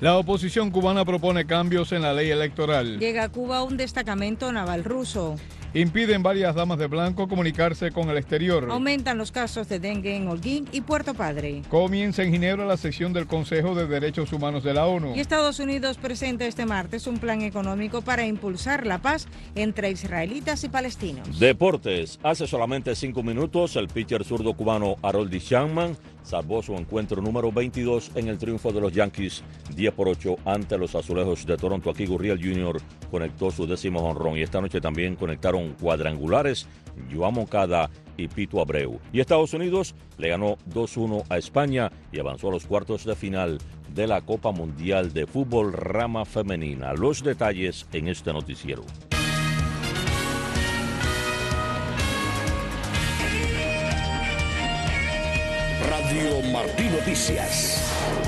La oposición cubana propone cambios en la ley electoral. Llega a Cuba un destacamento naval ruso. Impiden varias damas de blanco comunicarse con el exterior. Aumentan los casos de dengue en Holguín y Puerto Padre. Comienza en Ginebra la sesión del Consejo de Derechos Humanos de la ONU. Y Estados Unidos presenta este martes un plan económico para impulsar la paz entre israelitas y palestinos. Deportes. Hace solamente 5 minutos, el pitcher zurdo cubano Aroldis Chapman salvó su encuentro número 22 en el triunfo de los Yankees 10-8 ante los Azulejos de Toronto. Aquí Gurriel Jr. conectó su 10º jonrón y esta noche también conectaron cuadrangulares Joan Moncada y Pito Abreu. Y Estados Unidos le ganó 2-1 a España y avanzó a los cuartos de final de la Copa Mundial de Fútbol Rama Femenina. Los detalles en este noticiero. Radio Martí Noticias.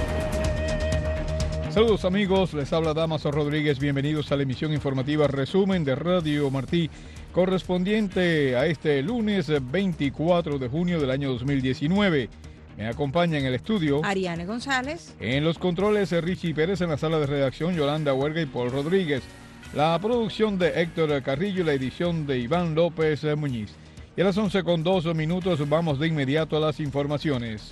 Saludos amigos, les habla Damaso Rodríguez, bienvenidos a la emisión informativa resumen de Radio Martí, correspondiente a este lunes 24 de junio del año 2019. Me acompaña en el estudio Ariane González. En los controles Richie Pérez, en la sala de redacción Yolanda Huerga y Paul Rodríguez. La producción de Héctor Carrillo y la edición de Iván López Muñiz. Y a las 11:02 vamos de inmediato a las informaciones.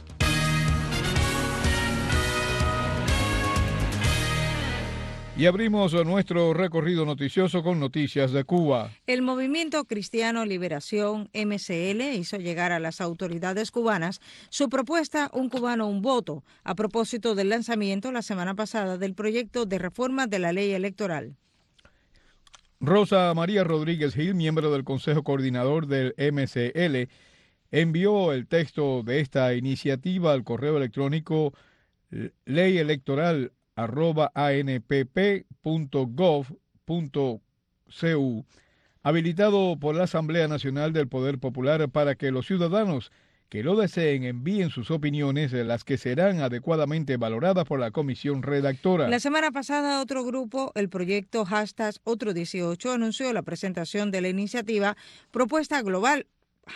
Y abrimos nuestro recorrido noticioso con noticias de Cuba. El Movimiento Cristiano Liberación, MCL, hizo llegar a las autoridades cubanas su propuesta Un cubano, un voto, a propósito del lanzamiento la semana pasada del proyecto de reforma de la ley electoral. Rosa María Rodríguez Gil, miembro del Consejo Coordinador del MCL, envió el texto de esta iniciativa al correo electrónico leyelectoral@anpp.gov.cu, habilitado por la Asamblea Nacional del Poder Popular para que los ciudadanos que lo deseen envíen sus opiniones, las que serán adecuadamente valoradas por la comisión redactora. La semana pasada, otro grupo, el proyecto #Otro18, anunció la presentación de la iniciativa Propuesta Global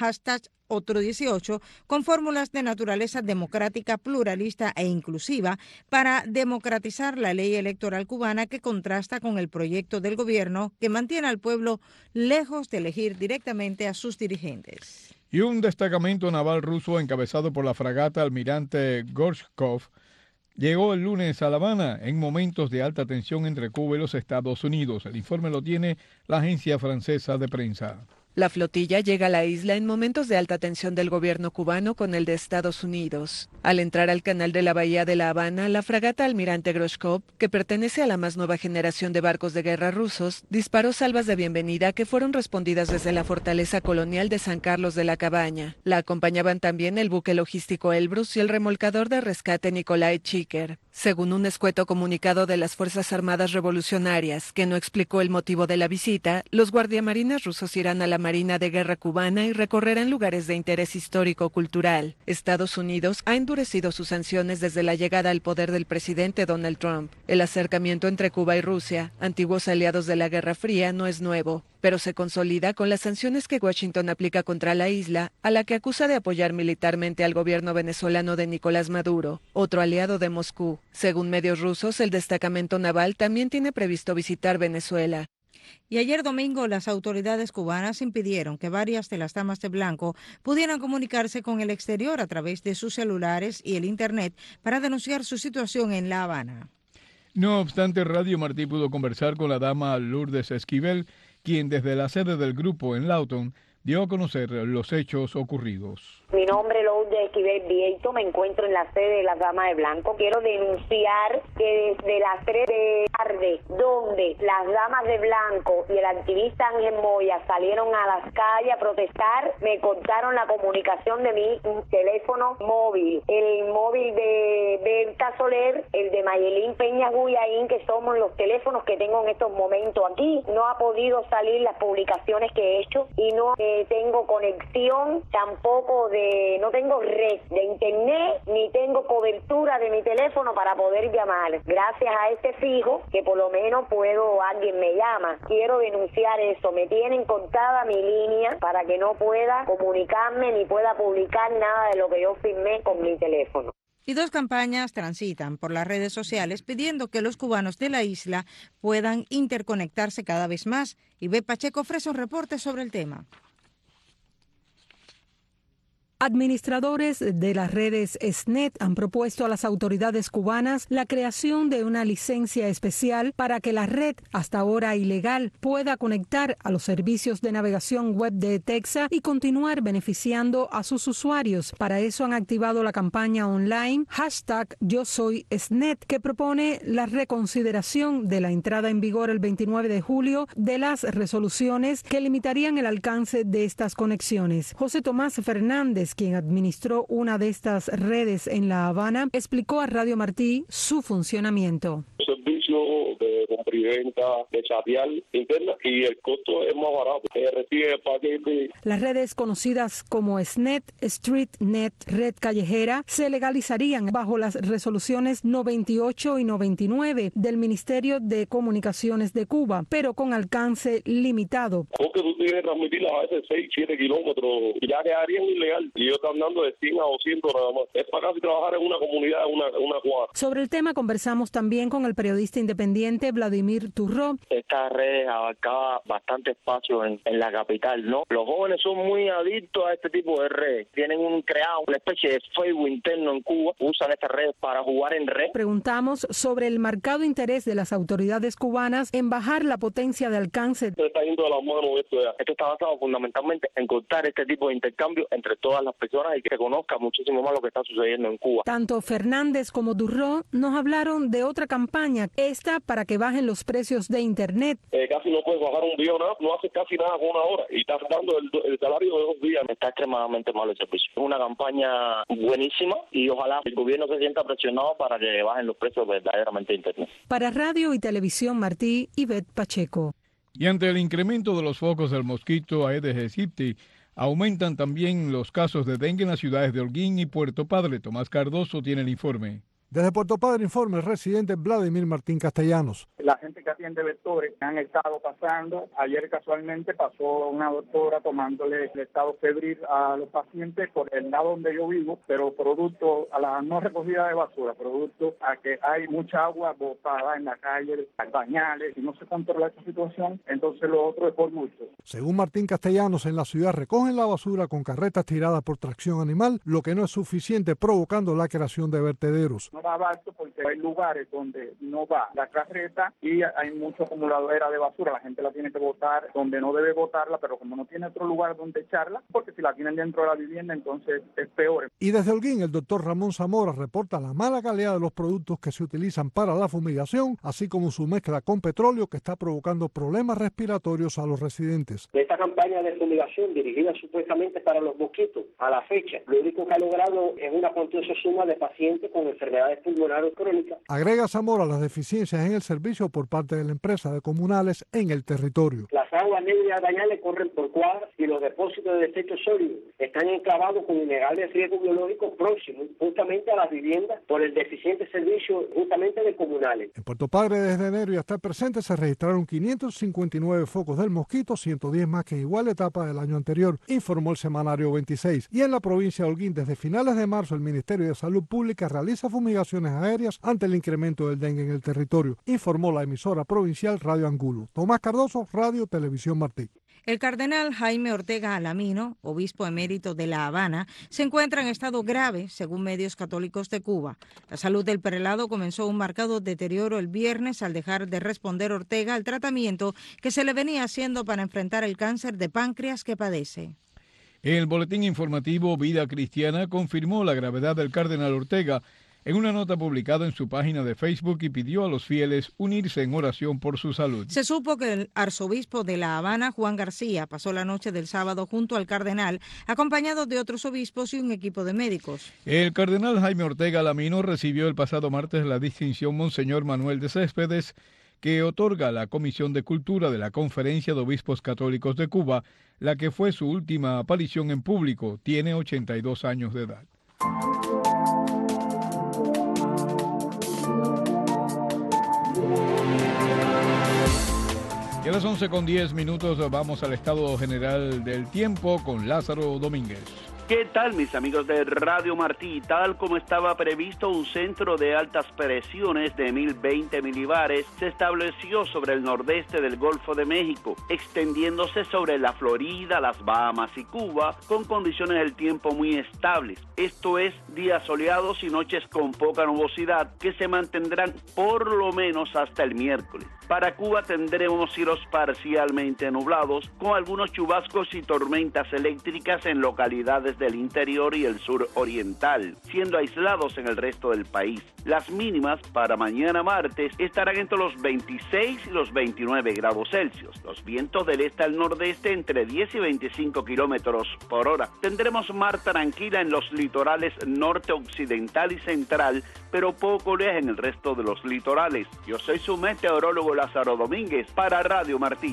#Otro18, con fórmulas de naturaleza democrática, pluralista e inclusiva para democratizar la ley electoral cubana, que contrasta con el proyecto del gobierno que mantiene al pueblo lejos de elegir directamente a sus dirigentes. Y un destacamento naval ruso encabezado por la fragata Almirante Gorshkov llegó el lunes a La Habana en momentos de alta tensión entre Cuba y los Estados Unidos. El informe lo tiene la agencia francesa de prensa. La flotilla llega a la isla en momentos de alta tensión del gobierno cubano con el de Estados Unidos. Al entrar al canal de la Bahía de La Habana, la fragata Almirante Gorshkov, que pertenece a la más nueva generación de barcos de guerra rusos, disparó salvas de bienvenida que fueron respondidas desde la fortaleza colonial de San Carlos de la Cabaña. La acompañaban también el buque logístico Elbrus y el remolcador de rescate Nikolai Chiker. Según un escueto comunicado de las Fuerzas Armadas Revolucionarias, que no explicó el motivo de la visita, los guardiamarines rusos irán a la Marina de Guerra cubana y recorrerán lugares de interés histórico-cultural. Estados Unidos ha endurecido sus sanciones desde la llegada al poder del presidente Donald Trump. El acercamiento entre Cuba y Rusia, antiguos aliados de la Guerra Fría, no es nuevo, pero se consolida con las sanciones que Washington aplica contra la isla, a la que acusa de apoyar militarmente al gobierno venezolano de Nicolás Maduro, otro aliado de Moscú. Según medios rusos, el destacamento naval también tiene previsto visitar Venezuela. Y ayer domingo las autoridades cubanas impidieron que varias de las damas de blanco pudieran comunicarse con el exterior a través de sus celulares y el Internet para denunciar su situación en La Habana. No obstante, Radio Martí pudo conversar con la dama Lourdes Esquivel, quien desde la sede del grupo en Lawton dio a conocer los hechos ocurridos. Mi nombre es Lourdes Esquivel Vieito, me encuentro en la sede de las Damas de Blanco. Quiero denunciar que desde las 3 de la tarde, donde las Damas de Blanco y el activista Ángel Moya salieron a las calles a protestar, me cortaron la comunicación de mi teléfono móvil. El móvil de Berta Soler, el de Mayelín Peña Guyaín, que somos los teléfonos que tengo en estos momentos aquí. No ha podido salir las publicaciones que he hecho y no tengo conexión tampoco no tengo red de internet, ni tengo cobertura de mi teléfono para poder llamar. Gracias a este fijo, que por lo menos alguien me llama. Quiero denunciar eso. Me tienen cortada mi línea para que no pueda comunicarme ni pueda publicar nada de lo que yo firmé con mi teléfono. y 2 campañas transitan por las redes sociales pidiendo que los cubanos de la isla puedan interconectarse cada vez más. Ivette Pacheco ofrece un reporte sobre el tema. Administradores de las redes SNET han propuesto a las autoridades cubanas la creación de una licencia especial para que la red, hasta ahora ilegal, pueda conectar a los servicios de navegación web de Texas y continuar beneficiando a sus usuarios. Para eso han activado la campaña online #YoSoySNET, que propone la reconsideración de la entrada en vigor el 29 de julio de las resoluciones que limitarían el alcance de estas conexiones. José Tomás Fernández, quien administró una de estas redes en La Habana, explicó a Radio Martí su funcionamiento. Servicio de compra y venta, de chatear interna, y el costo es más barato. Recibe el paquete. Las redes conocidas como SNET, StreetNet, Red Callejera, se legalizarían bajo las resoluciones 98 y 99 del Ministerio de Comunicaciones de Cuba, pero con alcance limitado. Porque tú tienes que transmitirlas a veces 6, 7 kilómetros, y ya quedarían ilegal. Y ellos están dando de 100 a 200 nada más. Es para casi trabajar en una comunidad, una cuadra. Sobre el tema conversamos también con el periodista independiente Vladimir Turró. Esta red abarcaba bastante espacio en la capital, ¿no? Los jóvenes son muy adictos a este tipo de red. Tienen creado una especie de Facebook interno en Cuba. Usan esta red para jugar en red. Preguntamos sobre el marcado interés de las autoridades cubanas en bajar la potencia de alcance. Esto está yendo de la mano esto ya. Esto está basado fundamentalmente en cortar este tipo de intercambio entre todas las personas y que se conozca muchísimo más lo que está sucediendo en Cuba. Tanto Fernández como Durró nos hablaron de otra campaña, esta para que bajen los precios de Internet. Casi no puedes bajar un día, no haces casi nada con una hora y estás dando el salario de 2 días. Está extremadamente malo el servicio. Es una campaña buenísima y ojalá el gobierno se sienta presionado para que bajen los precios verdaderamente de Internet. Para Radio y Televisión Martí, Ivette Pacheco. Y ante el incremento de los focos del mosquito Aedes aegypti, aumentan también los casos de dengue en las ciudades de Holguín y Puerto Padre. Tomás Cardoso tiene el informe. Desde Puerto Padre informa el residente Vladimir Martín Castellanos. La gente que atiende vectores han estado pasando. Ayer casualmente pasó una doctora tomándole el estado febril a los pacientes por el lado donde yo vivo, pero producto a la no recogida de basura, producto a que hay mucha agua botada en la calle, hay bañales, y no se controla esta situación, entonces lo otro es por mucho. Según Martín Castellanos, en la ciudad recogen la basura con carretas tiradas por tracción animal, lo que no es suficiente, provocando la creación de vertederos. No va abasto porque hay lugares donde no va la carreta y hay mucha acumuladora de basura. La gente la tiene que botar donde no debe botarla, pero como no tiene otro lugar donde echarla, porque si la tienen dentro de la vivienda, entonces es peor. Y desde Holguín, el doctor Ramón Zamora reporta la mala calidad de los productos que se utilizan para la fumigación, así como su mezcla con petróleo que está provocando problemas respiratorios a los residentes. Esta campaña de fumigación dirigida supuestamente para los mosquitos, a la fecha, lo único que ha logrado es una cuantiosa suma de pacientes con enfermedades pulmonares crónicas. Agrega Zamora las deficiencias en el servicio por parte de la empresa de comunales en el territorio. Las aguas negras dañales corren por cuadras y los depósitos de desechos sólidos están enclavados con innegables riesgos biológicos próximos justamente a las viviendas por el deficiente servicio justamente de comunales. En Puerto Padre, desde enero y hasta el presente, se registraron 559 focos del mosquito, 110 más que en igual etapa del año anterior, informó el semanario 26. Y en la provincia de Holguín, desde finales de marzo, el Ministerio de Salud Pública realiza fumigaciones aéreas ante el incremento del dengue en el territorio, informó la emisora provincial Radio Angulo. Tomás Cardoso, Radio Televisión Martí. El cardenal Jaime Ortega Alamino, obispo emérito de La Habana, se encuentra en estado grave, según medios católicos de Cuba. La salud del prelado comenzó un marcado deterioro el viernes al dejar de responder Ortega al tratamiento que se le venía haciendo para enfrentar el cáncer de páncreas que padece. El boletín informativo Vida Cristiana confirmó la gravedad del cardenal Ortega en una nota publicada en su página de Facebook y pidió a los fieles unirse en oración por su salud. Se supo que el arzobispo de La Habana, Juan García, pasó la noche del sábado junto al cardenal, acompañado de otros obispos y un equipo de médicos. El cardenal Jaime Ortega Alamino recibió el pasado martes la distinción Monseñor Manuel de Céspedes, que otorga la Comisión de Cultura de la Conferencia de Obispos Católicos de Cuba, la que fue su última aparición en público. Tiene 82 años de edad. Y a las 11:10 vamos al estado general del tiempo con Lázaro Domínguez. ¿Qué tal, mis amigos de Radio Martí? Tal como estaba previsto, un centro de altas presiones de 1020 milibares se estableció sobre el nordeste del Golfo de México, extendiéndose sobre la Florida, las Bahamas y Cuba, con condiciones del tiempo muy estables. Esto es, días soleados y noches con poca nubosidad, que se mantendrán por lo menos hasta el miércoles. Para Cuba tendremos cielos parcialmente nublados, con algunos chubascos y tormentas eléctricas en localidades del interior y el sur oriental, siendo aislados en el resto del país. Las mínimas para mañana martes estarán entre los 26 y los 29 grados Celsius. Los vientos del este al nordeste entre 10 y 25 kilómetros por hora. Tendremos mar tranquila en los litorales norte, occidental y central, pero poco oleaje en el resto de los litorales. Yo soy su meteorólogo Lázaro Domínguez para Radio Martí.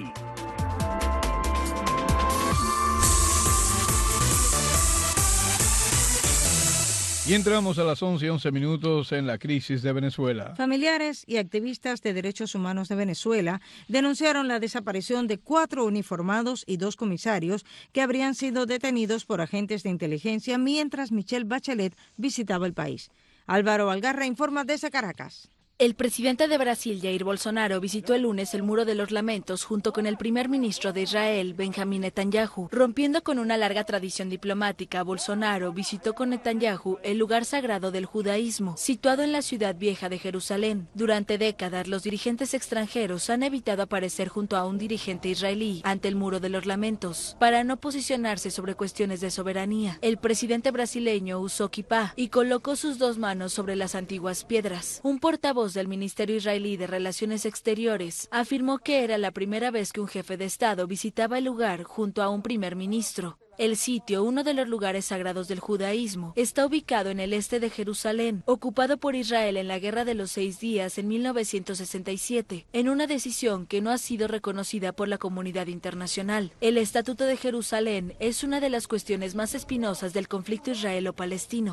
Y entramos a las 11:11 minutos en la crisis de Venezuela. Familiares y activistas de derechos humanos de Venezuela denunciaron la desaparición de 4 uniformados y 2 comisarios que habrían sido detenidos por agentes de inteligencia mientras Michelle Bachelet visitaba el país. Álvaro Algarra informa desde Caracas. El presidente de Brasil, Jair Bolsonaro, visitó el lunes el Muro de los Lamentos junto con el primer ministro de Israel, Benjamín Netanyahu. Rompiendo con una larga tradición diplomática, Bolsonaro visitó con Netanyahu el lugar sagrado del judaísmo, situado en la ciudad vieja de Jerusalén. Durante décadas, los dirigentes extranjeros han evitado aparecer junto a un dirigente israelí ante el Muro de los Lamentos, para no posicionarse sobre cuestiones de soberanía. El presidente brasileño usó kipá y colocó sus 2 manos sobre las antiguas piedras. Un portavoz del Ministerio Israelí de Relaciones Exteriores afirmó que era la primera vez que un jefe de Estado visitaba el lugar junto a un primer ministro. El sitio, uno de los lugares sagrados del judaísmo, está ubicado en el este de Jerusalén, ocupado por Israel en la Guerra de los 6 Días en 1967, en una decisión que no ha sido reconocida por la comunidad internacional. El Estatuto de Jerusalén es una de las cuestiones más espinosas del conflicto israelo-palestino.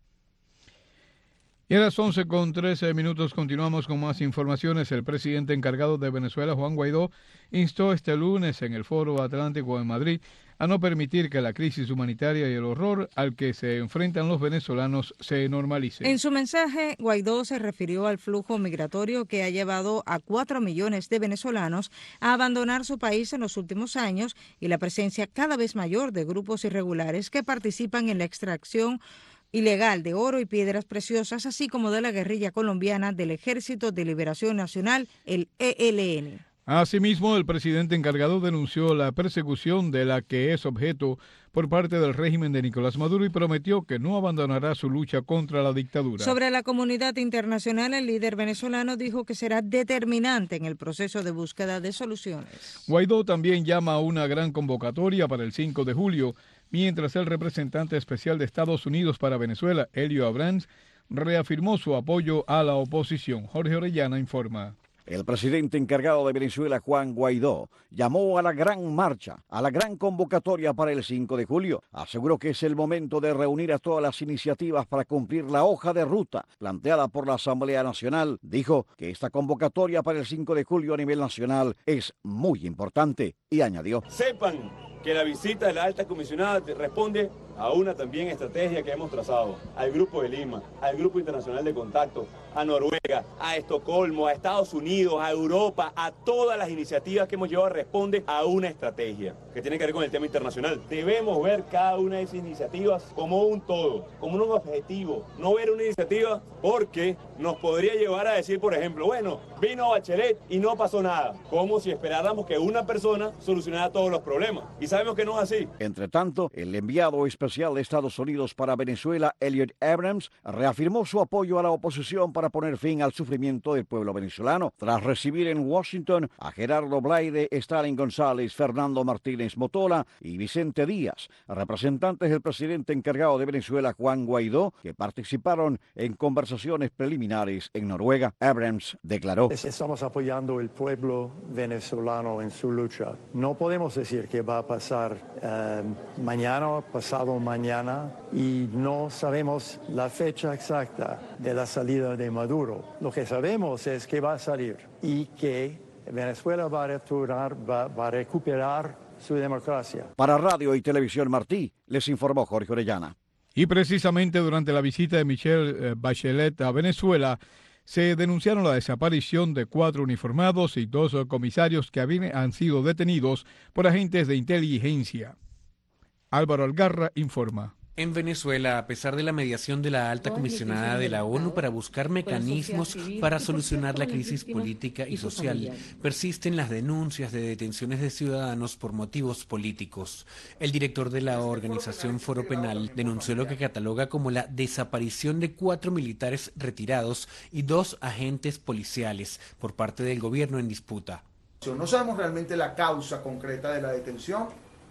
Y a las 11:13 minutos continuamos con más informaciones. El presidente encargado de Venezuela, Juan Guaidó, instó este lunes en el Foro Atlántico en Madrid a no permitir que la crisis humanitaria y el horror al que se enfrentan los venezolanos se normalicen. En su mensaje, Guaidó se refirió al flujo migratorio que ha llevado a 4 millones de venezolanos a abandonar su país en los últimos años y la presencia cada vez mayor de grupos irregulares que participan en la extracción ilegal de oro y piedras preciosas, así como de la guerrilla colombiana del Ejército de Liberación Nacional, el ELN. Asimismo, el presidente encargado denunció la persecución de la que es objeto por parte del régimen de Nicolás Maduro y prometió que no abandonará su lucha contra la dictadura. Sobre la comunidad internacional, el líder venezolano dijo que será determinante en el proceso de búsqueda de soluciones. Guaidó también llama a una gran convocatoria para el 5 de julio, mientras el representante especial de Estados Unidos para Venezuela, Elio Abrams, reafirmó su apoyo a la oposición. Jorge Orellana informa. El presidente encargado de Venezuela, Juan Guaidó, llamó a la gran marcha, a la gran convocatoria para el 5 de julio. Aseguró que es el momento de reunir a todas las iniciativas para cumplir la hoja de ruta planteada por la Asamblea Nacional. Dijo que esta convocatoria para el 5 de julio a nivel nacional es muy importante y añadió: sepan que la visita de la alta comisionada responde a una también estrategia que hemos trazado, al Grupo de Lima, al Grupo Internacional de Contacto, a Noruega, a Estocolmo, a Estados Unidos, a Europa, a todas las iniciativas que hemos llevado responde a una estrategia que tiene que ver con el tema internacional. Debemos ver cada una de esas iniciativas como un todo, como un objetivo, no ver una iniciativa porque nos podría llevar a decir, por ejemplo, bueno, vino Bachelet y no pasó nada, como si esperáramos que una persona solucionara todos los problemas. Y sabemos que no es así. Entre tanto, el enviado especial de Estados Unidos para Venezuela, Elliot Abrams, reafirmó su apoyo a la oposición para poner fin al sufrimiento del pueblo venezolano, tras recibir en Washington a Gerardo Blaide, Stalin González, Fernando Martínez Motola y Vicente Díaz, representantes del presidente encargado de Venezuela, Juan Guaidó, que participaron en conversaciones preliminares en Noruega. Abrams declaró: estamos apoyando al pueblo venezolano en su lucha. No podemos decir que va a pasar mañana, pasado mañana, y no sabemos la fecha exacta de la salida de Maduro. Lo que sabemos es que va a salir y que Venezuela va a recuperar su democracia. Para Radio y Televisión Martí, les informó Jorge Orellana. Y precisamente durante la visita de Michelle Bachelet a Venezuela, se denunciaron la desaparición de 4 uniformados y 2 comisarios que han sido detenidos por agentes de inteligencia. Álvaro Algarra informa. En Venezuela, a pesar de la mediación de la alta comisionada de la ONU para buscar mecanismos para solucionar la crisis política y social, persisten las denuncias de detenciones de ciudadanos por motivos políticos. El director de la organización Foro Penal denunció lo que cataloga como la desaparición de 4 militares retirados y 2 agentes policiales por parte del gobierno en disputa. No sabemos realmente la causa concreta de la detención,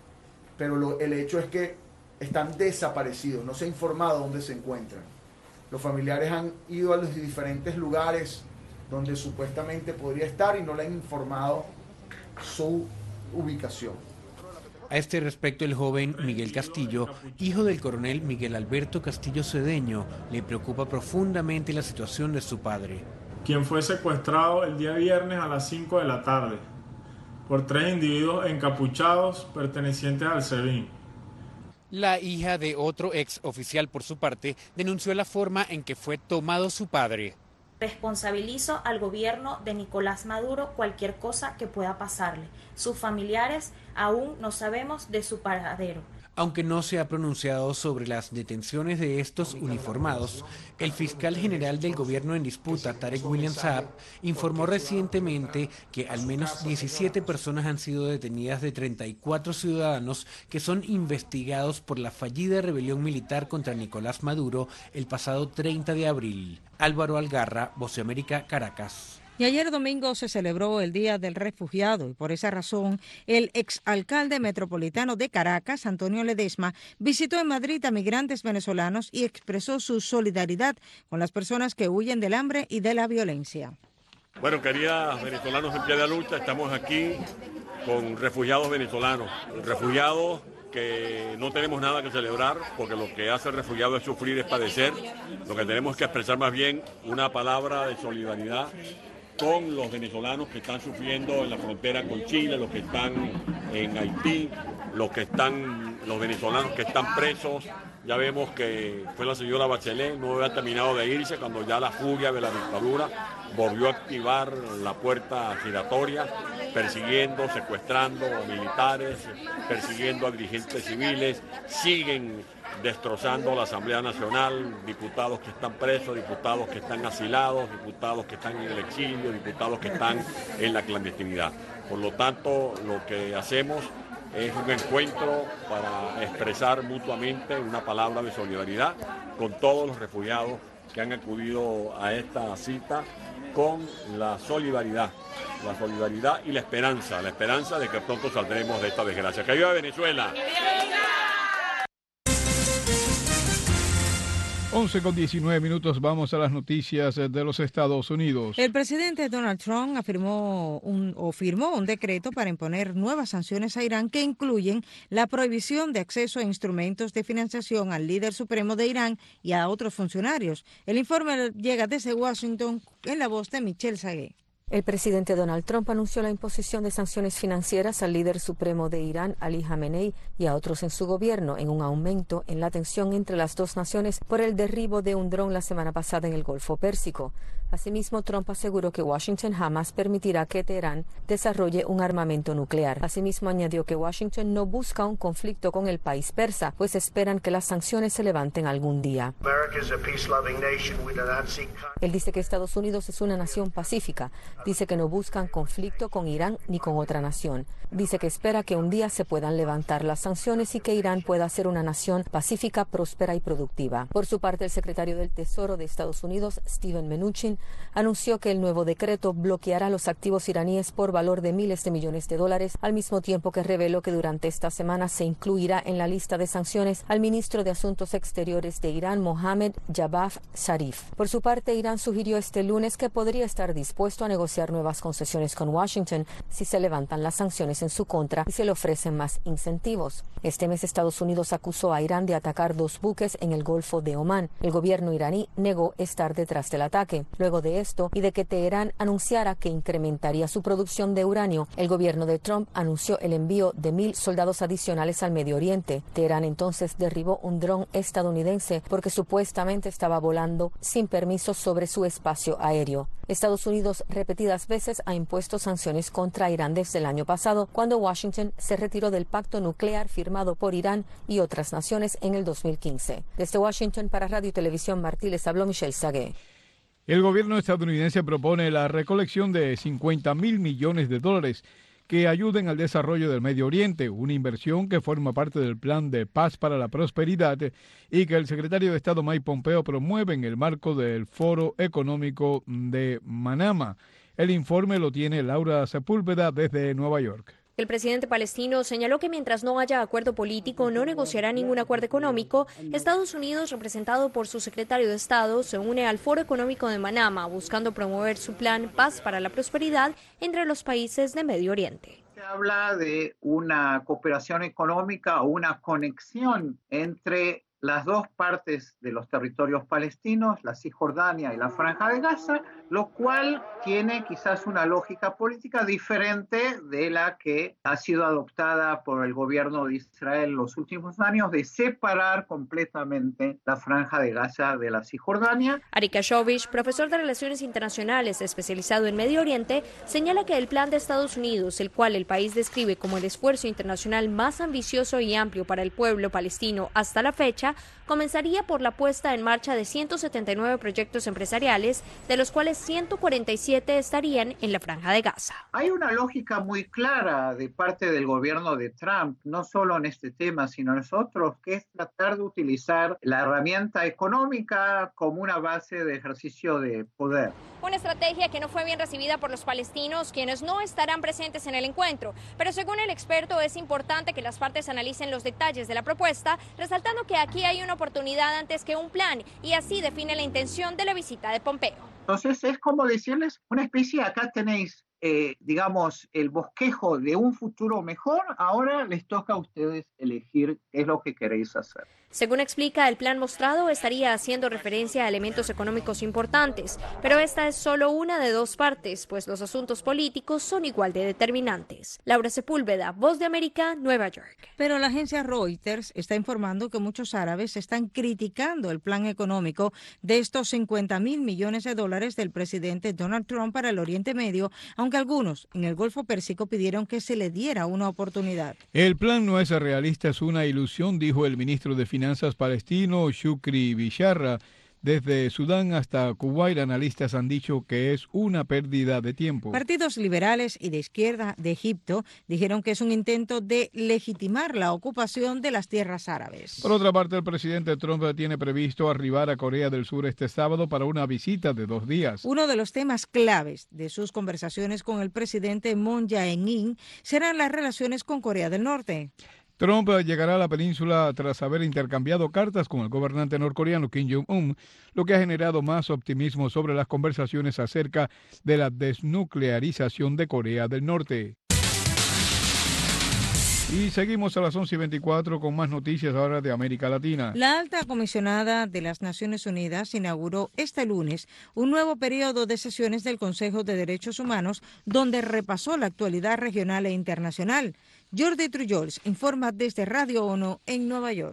pero el hecho es que están desaparecidos, no se ha informado dónde se encuentran. Los familiares han ido a los diferentes lugares donde supuestamente podría estar y no le han informado su ubicación. A este respecto, el joven Miguel Castillo, hijo del coronel Miguel Alberto Castillo Cedeño, le preocupa profundamente la situación de su padre. Quien fue secuestrado el día viernes a las 5 de la tarde por 3 individuos encapuchados pertenecientes al SEBIN. La hija de otro ex oficial, por su parte, denunció la forma en que fue tomado su padre. Responsabilizo al gobierno de Nicolás Maduro cualquier cosa que pueda pasarle. Sus familiares aún no sabemos de su paradero. Aunque no se ha pronunciado sobre las detenciones de estos uniformados, el fiscal general del gobierno en disputa, Tarek William Saab, informó recientemente que al menos 17 personas han sido detenidas de 34 ciudadanos que son investigados por la fallida rebelión militar contra Nicolás Maduro el pasado 30 de abril. Álvaro Algarra, Voz de América, Caracas. Y ayer domingo se celebró el Día del Refugiado y por esa razón el exalcalde metropolitano de Caracas, Antonio Ledesma, visitó en Madrid a migrantes venezolanos y expresó su solidaridad con las personas que huyen del hambre y de la violencia. Bueno, queridas venezolanos en pie de lucha, estamos aquí con refugiados venezolanos, refugiados que no tenemos nada que celebrar porque lo que hace el refugiado es sufrir, es padecer. Lo que tenemos que expresar más bien una palabra de solidaridad con los venezolanos que están sufriendo en la frontera con Chile, los que están en Haití, los venezolanos que están presos. Ya vemos que fue la señora Bachelet, no había terminado de irse cuando ya la furia de la dictadura volvió a activar la puerta giratoria, persiguiendo, secuestrando a militares, persiguiendo a dirigentes civiles, siguen destrozando la Asamblea Nacional, diputados que están presos, diputados que están asilados, diputados que están en el exilio, diputados que están en la clandestinidad. Por lo tanto, lo que hacemos es un encuentro para expresar mutuamente una palabra de solidaridad con todos los refugiados que han acudido a esta cita con la solidaridad y la esperanza de que pronto saldremos de esta desgracia. ¡Que viva Venezuela! 11:19, vamos a las noticias de los Estados Unidos. El presidente Donald Trump firmó un decreto para imponer nuevas sanciones a Irán que incluyen la prohibición de acceso a instrumentos de financiación al líder supremo de Irán y a otros funcionarios. El informe llega desde Washington en la voz de Michelle Sagué. El presidente Donald Trump anunció la imposición de sanciones financieras al líder supremo de Irán, Ali Khamenei, y a otros en su gobierno, en un aumento en la tensión entre las dos naciones por el derribo de un dron la semana pasada en el Golfo Pérsico. Asimismo, Trump aseguró que Washington jamás permitirá que Teherán desarrolle un armamento nuclear. Asimismo, añadió que Washington no busca un conflicto con el país persa, pues esperan que las sanciones se levanten algún día. Él dice que Estados Unidos es una nación pacífica. Dice que no buscan conflicto con Irán ni con otra nación. Dice que espera que un día se puedan levantar las sanciones y que Irán pueda ser una nación pacífica, próspera y productiva. Por su parte, el secretario del Tesoro de Estados Unidos, Steven Mnuchin, anunció que el nuevo decreto bloqueará los activos iraníes por valor de miles de millones de dólares, al mismo tiempo que reveló que durante esta semana se incluirá en la lista de sanciones al ministro de Asuntos Exteriores de Irán, Mohammad Javad Zarif. Por su parte, Irán sugirió este lunes que podría estar dispuesto a negociar negociar nuevas concesiones con Washington si se levantan las sanciones en su contra y se le ofrecen más incentivos. Este mes Estados Unidos acusó a Irán de atacar 2 buques en el Golfo de Omán. El gobierno iraní negó estar detrás del ataque. Luego de esto y de que Teherán anunciara que incrementaría su producción de uranio, el gobierno de Trump anunció el envío de 1,000 soldados adicionales al Medio Oriente. Teherán entonces derribó un dron estadounidense porque supuestamente estaba volando sin permiso sobre su espacio aéreo. Estados Unidos repetidas veces ha impuesto sanciones contra Irán desde el año pasado, cuando Washington se retiró del pacto nuclear firmado por Irán y otras naciones en el 2015. Desde Washington para Radio y Televisión Martí les habló Michelle Sagué. El gobierno estadounidense propone la recolección de $50,000 millones que ayuden al desarrollo del Medio Oriente, una inversión que forma parte del Plan de Paz para la Prosperidad y que el secretario de Estado Mike Pompeo promueve en el marco del Foro Económico de Manama. El informe lo tiene Laura Sepúlveda desde Nueva York. El presidente palestino señaló que mientras no haya acuerdo político, no negociará ningún acuerdo económico. Estados Unidos, representado por su secretario de Estado, se une al Foro Económico de Manama, buscando promover su plan Paz para la Prosperidad entre los países de Medio Oriente. Se habla de una cooperación económica o una conexión entre las dos partes de los territorios palestinos, la Cisjordania y la Franja de Gaza, lo cual tiene quizás una lógica política diferente de la que ha sido adoptada por el gobierno de Israel en los últimos años, de separar completamente la Franja de Gaza de la Cisjordania. Ari Kashovich, profesor de Relaciones Internacionales especializado en Medio Oriente, señala que el plan de Estados Unidos, el cual el país describe como el esfuerzo internacional más ambicioso y amplio para el pueblo palestino hasta la fecha, comenzaría por la puesta en marcha de 179 proyectos empresariales, de los cuales 147 estarían en la Franja de Gaza. Hay una lógica muy clara de parte del gobierno de Trump, no solo en este tema, sino en otros, que es tratar de utilizar la herramienta económica como una base de ejercicio de poder. Una estrategia que no fue bien recibida por los palestinos, quienes no estarán presentes en el encuentro. Pero según el experto, es importante que las partes analicen los detalles de la propuesta, resaltando que aquí hay una oportunidad antes que un plan, y así define la intención de la visita de Pompeo. Entonces es como decirles una especie, acá tenéis, digamos, el bosquejo de un futuro mejor, ahora les toca a ustedes elegir qué es lo que queréis hacer. Según explica, el plan mostrado estaría haciendo referencia a elementos económicos importantes, pero esta es solo una de 2 partes, pues los asuntos políticos son igual de determinantes. Laura Sepúlveda, Voz de América, Nueva York. Pero la agencia Reuters está informando que muchos árabes están criticando el plan económico de estos $50,000 millones del presidente Donald Trump para el Oriente Medio, aunque algunos en el Golfo Pérsico pidieron que se le diera una oportunidad. El plan no es realista, es una ilusión, dijo el ministro de Finanzas palestino Shukri Bisharra. Desde Sudán hasta Kuwait, analistas han dicho que es una pérdida de tiempo. Partidos liberales y de izquierda de Egipto dijeron que es un intento de legitimar la ocupación de las tierras árabes. Por otra parte, el presidente Trump tiene previsto arribar a Corea del Sur este sábado para una visita de 2 días. Uno de los temas claves de sus conversaciones con el presidente Moon Jae-in serán las relaciones con Corea del Norte. Trump llegará a la península tras haber intercambiado cartas con el gobernante norcoreano Kim Jong-un, lo que ha generado más optimismo sobre las conversaciones acerca de la desnuclearización de Corea del Norte. Y seguimos a las 11:24 con más noticias ahora de América Latina. La alta comisionada de las Naciones Unidas inauguró este lunes un nuevo periodo de sesiones del Consejo de Derechos Humanos, donde repasó la actualidad regional e internacional. Jordi Trujols informa desde Radio ONU en Nueva York.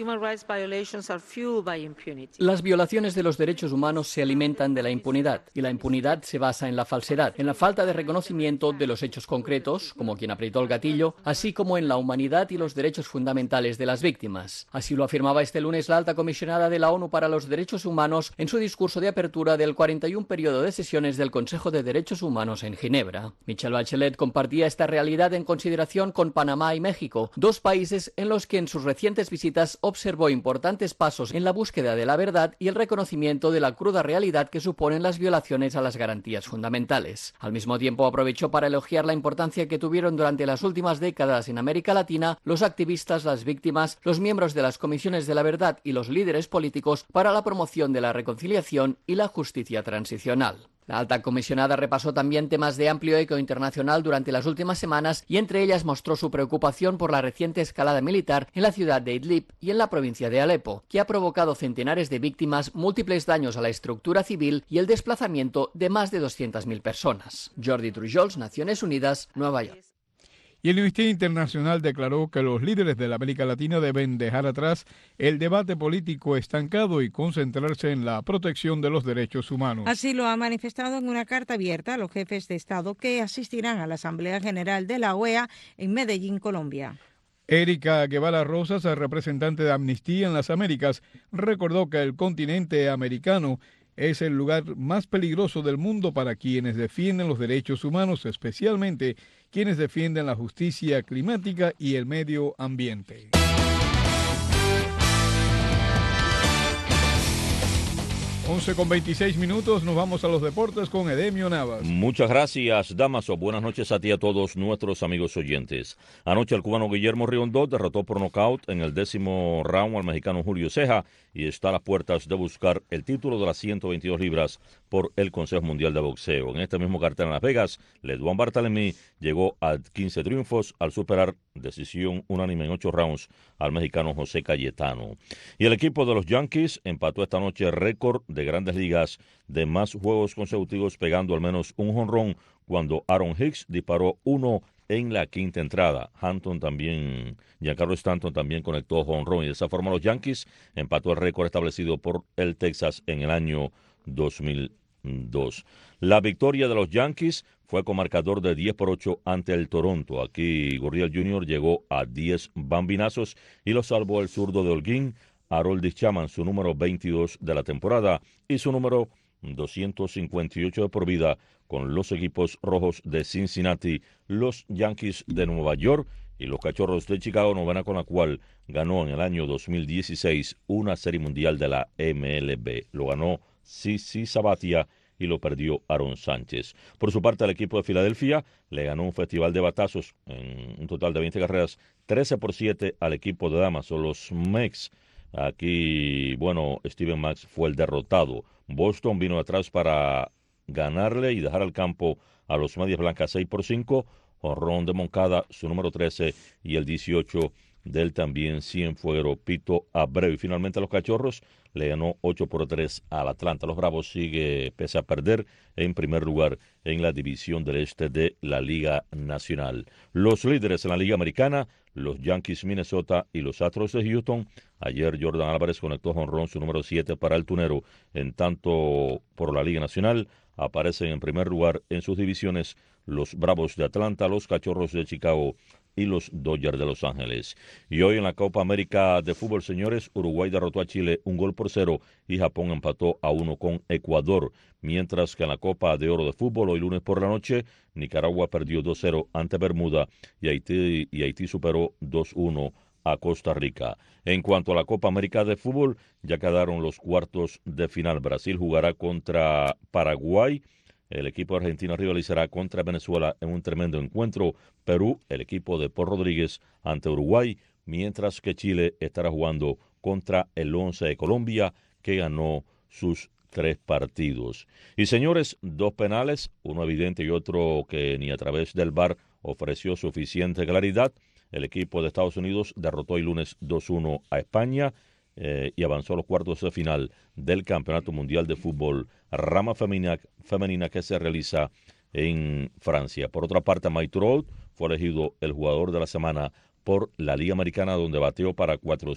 Las violaciones de los derechos humanos se alimentan de la impunidad, y la impunidad se basa en la falsedad, en la falta de reconocimiento de los hechos concretos, como quien apretó el gatillo, así como en la humanidad y los derechos fundamentales de las víctimas. Así lo afirmaba este lunes la alta comisionada de la ONU para los Derechos Humanos en su discurso de apertura del 41 periodo de sesiones del Consejo de Derechos Humanos en Ginebra. Michelle Bachelet compartía esta realidad en consideración con Panamá y México, 2 países en los que en sus recientes visitas observó importantes pasos en la búsqueda de la verdad y el reconocimiento de la cruda realidad que suponen las violaciones a las garantías fundamentales. Al mismo tiempo aprovechó para elogiar la importancia que tuvieron durante las últimas décadas en América Latina los activistas, las víctimas, los miembros de las comisiones de la verdad y los líderes políticos para la promoción de la reconciliación y la justicia transicional. La alta comisionada repasó también temas de amplio eco internacional durante las últimas semanas y entre ellas mostró su preocupación por la reciente escalada militar en la ciudad de Idlib y en la provincia de Alepo, que ha provocado centenares de víctimas, múltiples daños a la estructura civil y el desplazamiento de más de 200.000 personas. Jordi Trujols, Naciones Unidas, Nueva York. Y el Amnistía Internacional declaró que los líderes de la América Latina deben dejar atrás el debate político estancado y concentrarse en la protección de los derechos humanos. Así lo ha manifestado en una carta abierta a los jefes de Estado que asistirán a la Asamblea General de la OEA en Medellín, Colombia. Erika Guevara Rosas, representante de Amnistía en las Américas, recordó que el continente americano es el lugar más peligroso del mundo para quienes defienden los derechos humanos, especialmente quienes defienden la justicia climática y el medio ambiente. Con 26 minutos, nos vamos a los deportes con Edemio Navas. Muchas gracias, Damaso. Buenas noches a ti y a todos nuestros amigos oyentes. Anoche el cubano Guillermo Riondó derrotó por nocaut en el 10º round al mexicano Julio Ceja y está a las puertas de buscar el título de las 122 libras por el Consejo Mundial de Boxeo. En este mismo cartel en Las Vegas, Ledwan Bartolomé llegó a 15 triunfos al superar decisión unánime en 8 rounds al mexicano José Cayetano. Y el equipo de los Yankees empató esta noche récord de Grandes Ligas de más juegos consecutivos, pegando al menos un jonrón cuando Aaron Hicks disparó uno en la quinta entrada. Giancarlo Stanton también conectó jonrón y de esa forma los Yankees empató el récord establecido por el Texas en el año 2002. La victoria de los Yankees fue con marcador de 10-8 ante el Toronto. Aquí Gurriel Jr. llegó a 10 bambinazos y lo salvó el zurdo de Holguín, Aroldis Chapman, su número 22 de la temporada y su número 258 de por vida con los equipos rojos de Cincinnati, los Yankees de Nueva York y los Cachorros de Chicago, novena con la cual ganó en el año 2016 una serie mundial de la MLB. Lo ganó CC Sabathia y lo perdió Aaron Sánchez. Por su parte, el equipo de Filadelfia le ganó un festival de batazos en un total de 20 carreras, 13-7 al equipo de Damaso, los Mex. Aquí, Steven Matz fue el derrotado. Boston vino atrás para ganarle y dejar al campo a los Medias Blancas 6-5. Jonrón de Moncada, su número 13, y el 18 del también cienfuegro Pito Abreu. Y finalmente los Cachorros le ganó 8-3 al Atlanta. Los Bravos sigue, pese a perder, en primer lugar en la división del este de la Liga Nacional. Los líderes en la Liga Americana, los Yankees Minnesota y los Astros de Houston. Ayer Jordan Álvarez conectó jonrón, su número 7 para el tunero. En tanto, por la Liga Nacional, aparecen en primer lugar en sus divisiones los Bravos de Atlanta, los Cachorros de Chicago y los Dodgers de Los Ángeles. Y hoy en la Copa América de Fútbol, señores, Uruguay derrotó a Chile 1-0 y Japón empató a 1 con Ecuador. Mientras que en la Copa de Oro de Fútbol, hoy lunes por la noche, Nicaragua perdió 2-0 ante Bermuda y Haití superó 2-1 a Costa Rica. En cuanto a la Copa América de Fútbol, ya quedaron los cuartos de final. Brasil jugará contra Paraguay. El equipo argentino rivalizará contra Venezuela en un tremendo encuentro. Perú, el equipo de Paul Rodríguez, ante Uruguay, mientras que Chile estará jugando contra el Once de Colombia, que ganó sus 3 partidos. Y señores, 2 penales, uno evidente y otro que ni a través del VAR ofreció suficiente claridad. El equipo de Estados Unidos derrotó el lunes 2-1 a España y avanzó a los cuartos de final del Campeonato Mundial de Fútbol rama femenina que se realiza en Francia. Por otra parte, Mike Trout fue elegido el jugador de la semana por la Liga Americana, donde bateó para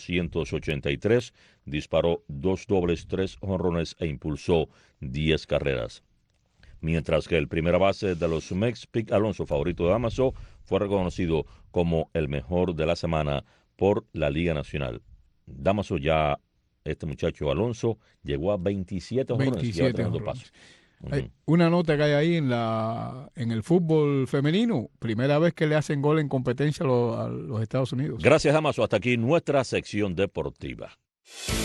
483, disparó 2 dobles, 3 jonrones e impulsó 10 carreras. Mientras que el primera base de los Mex, Pete Alonso, favorito de Damaso, fue reconocido como el mejor de la semana por la Liga Nacional. Damaso, ya este muchacho Alonso llegó a 27 jonrones. 27 jonrones. Una nota que hay ahí en el fútbol femenino, primera vez que le hacen gol en competencia a los Estados Unidos. Gracias, Damaso. Hasta aquí nuestra sección deportiva.